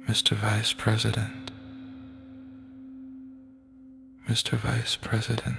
Mr. Vice President, Mr. Vice President.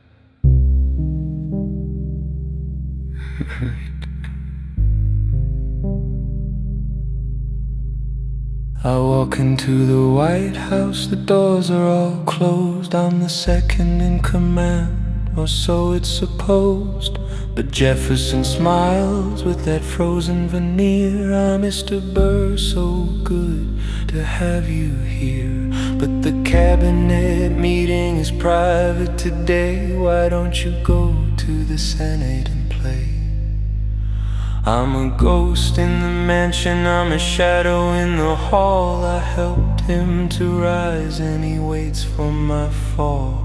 I walk into the White House, the doors are all closed. I'm the second in command, or so it's supposed. But Jefferson smiles with that frozen veneer. I'm Mr. Burr, so good to have you here. But the cabinet meeting is private today. Why don't you go to the Senate and play? I'm a ghost in the mansion, I'm a shadow in the hall. I helped him to rise and he waits for my fall.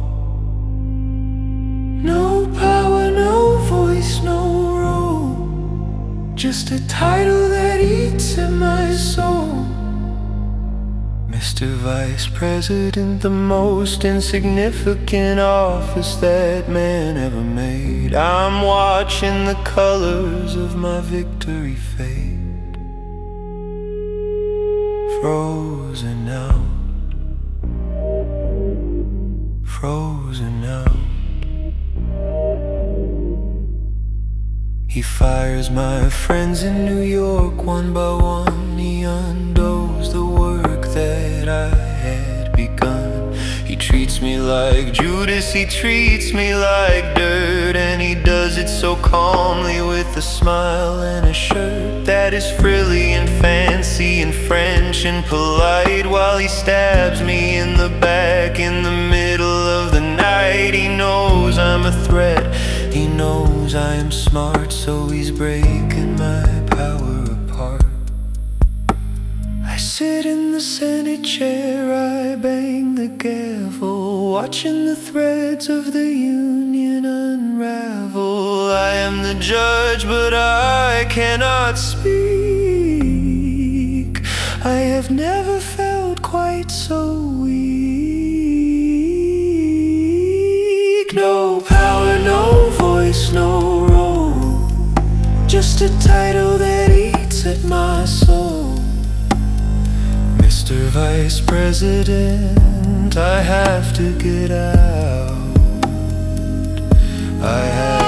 No power, no voice, no role, just a title that eats at my soul. Mr. Vice President, the most insignificant office that man ever made. I'm watching the colors of my victory fade, frozen out, frozen out. He fires my friends in New York one by one. He undoes the work that I had begun. He treats me like Judas, he treats me like dirt. And he does it so calmly with a smile and a shirt that is frilly and fancy and French and polite. While he stabs me in the back in the middle of the night. He knows I'm a threat, he knows I am smart, so he's breaking my power apart. I sit in the Senate chair, I bang the gavel, watching the threads of the union unravel. I am the judge, but I cannot speak. I have never felt quite so weak. No power, no voice, no role, just a title that eats at my soul. Mr. Vice President, I have to get out. I have